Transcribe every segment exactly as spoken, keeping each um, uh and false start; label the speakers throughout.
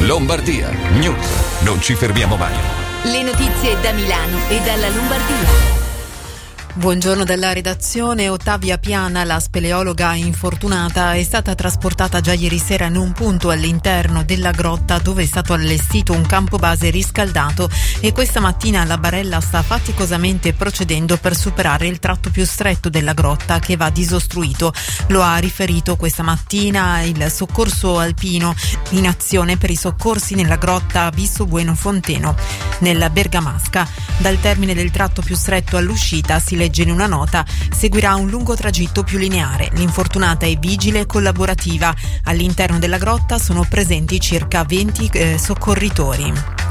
Speaker 1: Lombardia News. Non ci fermiamo mai.
Speaker 2: Le notizie da Milano e dalla Lombardia.
Speaker 3: Buongiorno dalla redazione. Ottavia Piana, la speleologa infortunata, è stata trasportata già ieri sera in un punto all'interno della grotta dove è stato allestito un campo base riscaldato e questa mattina la barella sta faticosamente procedendo per superare il tratto più stretto della grotta che va disostruito. Lo ha riferito questa mattina il soccorso alpino in azione per i soccorsi nella grotta Visso Bueno Fonteno nella Bergamasca. Dal termine del tratto più stretto all'uscita, si legge in una nota, seguirà un lungo tragitto più lineare. L'infortunata è vigile e collaborativa. All'interno della grotta sono presenti circa venti eh, soccorritori.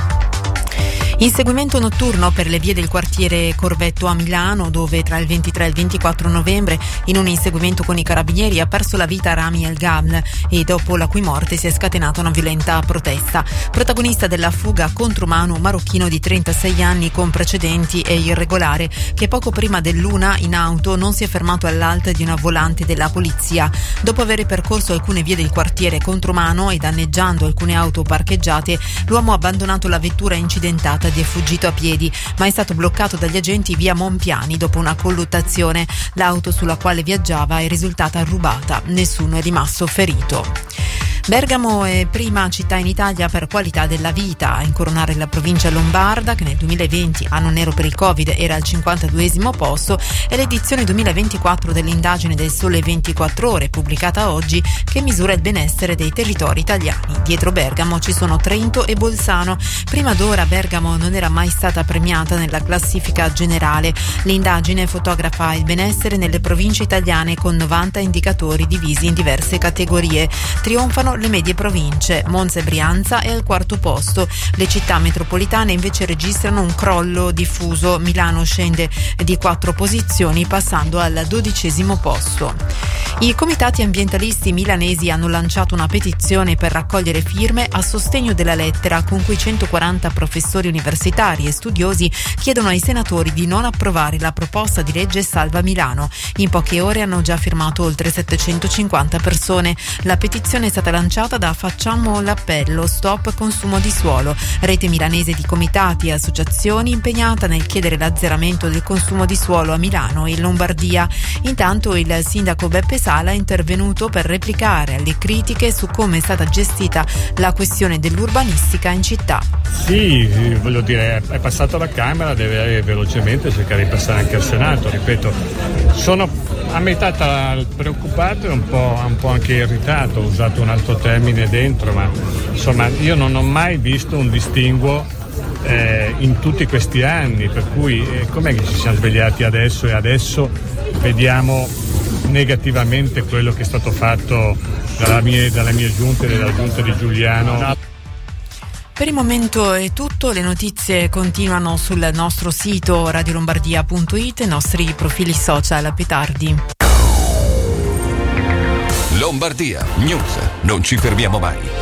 Speaker 3: Inseguimento notturno per le vie del quartiere Corvetto a Milano, dove tra il ventitré e il ventiquattro novembre, in un inseguimento con i carabinieri, ha perso la vita Rami El Ghaml e dopo la cui morte si è scatenata una violenta protesta. Protagonista della fuga contromano, un marocchino di trentasei anni con precedenti e irregolare, che poco prima dell'una in auto non si è fermato all'alta di una volante della polizia. Dopo aver percorso alcune vie del quartiere contromano e danneggiando alcune auto parcheggiate, l'uomo ha abbandonato la vettura incidentata ed è fuggito a piedi, ma è stato bloccato dagli agenti via Monpiani dopo una colluttazione. L'auto sulla quale viaggiava è risultata rubata, nessuno è rimasto ferito. Bergamo è prima città in Italia per qualità della vita a incoronare la provincia lombarda, che nel duemilaventi, anno nero per il Covid, era al cinquantaduesimo posto, e l'edizione duemilaventiquattro dell'indagine del Sole ventiquattro Ore, pubblicata oggi, che misura il benessere dei territori italiani. Dietro Bergamo ci sono Trento e Bolzano. Prima d'ora Bergamo non era mai stata premiata nella classifica generale. L'indagine fotografa il benessere nelle province italiane con novanta indicatori divisi in diverse categorie. Trionfano le medie province. Monza e Brianza è al quarto posto. Le città metropolitane invece registrano un crollo diffuso. Milano scende di quattro posizioni passando al dodicesimo posto. I comitati ambientalisti milanesi hanno lanciato una petizione per raccogliere firme a sostegno della lettera con cui centoquaranta professori universitari e studiosi chiedono ai senatori di non approvare la proposta di legge Salva Milano. In poche ore hanno già firmato oltre settecentocinquanta persone. La petizione è stata lanciata da Facciamo l'appello, stop consumo di suolo, rete milanese di comitati e associazioni impegnata nel chiedere l'azzeramento del consumo di suolo a Milano e Lombardia. Intanto il sindaco Beppe Sala è intervenuto per replicare alle critiche su come è stata gestita la questione dell'urbanistica in città.
Speaker 4: Sì, voglio dire, è passato alla Camera, deve velocemente cercare di passare anche al Senato. Ripeto, sono a metà tra preoccupato e un po', un po' anche irritato, ho usato un altro termine dentro, ma insomma io non ho mai visto un distinguo eh, in tutti questi anni, per cui eh, com'è che ci siamo svegliati adesso e adesso vediamo negativamente quello che è stato fatto dalla mia, dalla mia giunta e dalla giunta di Giuliano.
Speaker 3: Per il momento è tutto, le notizie continuano sul nostro sito radiolombardia punto it e i nostri profili social. A più tardi.
Speaker 1: Lombardia News. Non ci fermiamo mai.